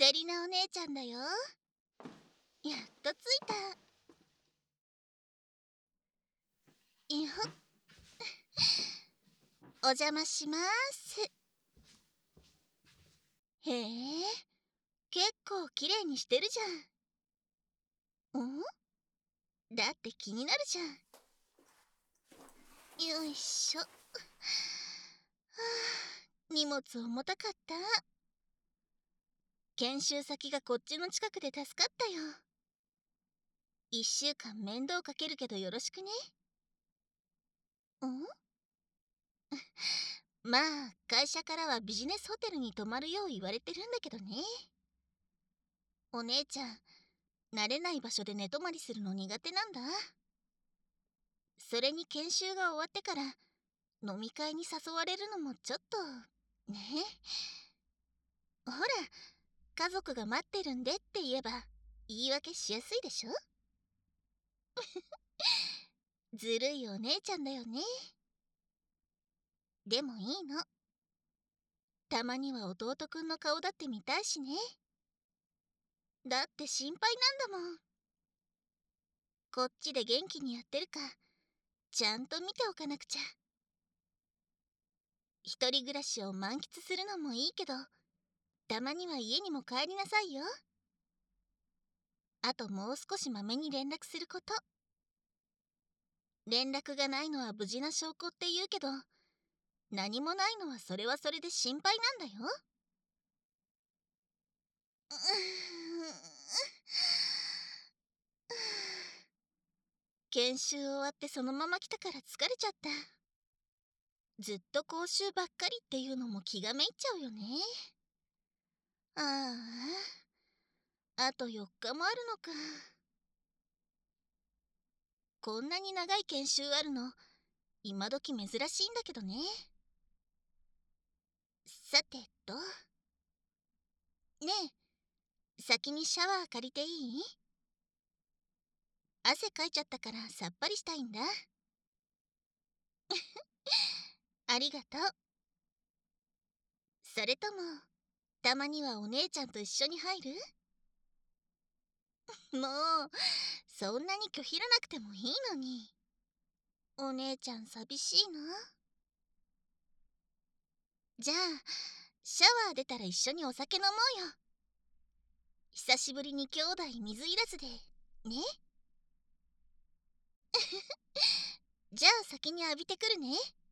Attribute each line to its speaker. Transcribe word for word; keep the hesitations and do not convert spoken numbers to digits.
Speaker 1: セリナお姉ちゃんだよ。やっと着いた。いほっ。お邪魔します。へえ、結構きれいにしてるじゃん。んだって気になるじゃん。よいしょ。はあ、荷物重たかった。研修先がこっちの近くで助かったよ。一週間面倒かけるけどよろしくね。んまあ会社からはビジネスホテルに泊まるよう言われてるんだけどね。お姉ちゃん、慣れない場所で寝泊まりするの苦手なんだ。それに研修が終わってから飲み会に誘われるのもちょっとね。ほら、家族が待ってるんでって言えば言い訳しやすいでしょ。ずるいお姉ちゃんだよね。でもいいの。たまには弟くんの顔だって見たいしね。だって心配なんだもん。こっちで元気にやってるかちゃんと見ておかなくちゃ。一人暮らしを満喫するのもいいけど、たまには家にも帰りなさいよ。あともう少しまめに連絡すること。連絡がないのは無事な証拠って言うけど、何もないのはそれはそれで心配なんだよ。う研修終わってそのまま来たから疲れちゃった。ずっと講習ばっかりっていうのも気がめいっちゃうよね。ああ、あとよっかもあるのか。こんなに長い研修あるの今時珍しいんだけどね。さてと、ねえ、先にシャワー借りていい？汗かいちゃったからさっぱりしたいんだ。ありがとう。それともたまにはお姉ちゃんと一緒に入る？もうそんなに拒否らなくてもいいのに。お姉ちゃん寂しいな。じゃあシャワー出たら一緒にお酒飲もうよ。久しぶりに兄弟水いらずでね。じゃあ先に浴びてくるね。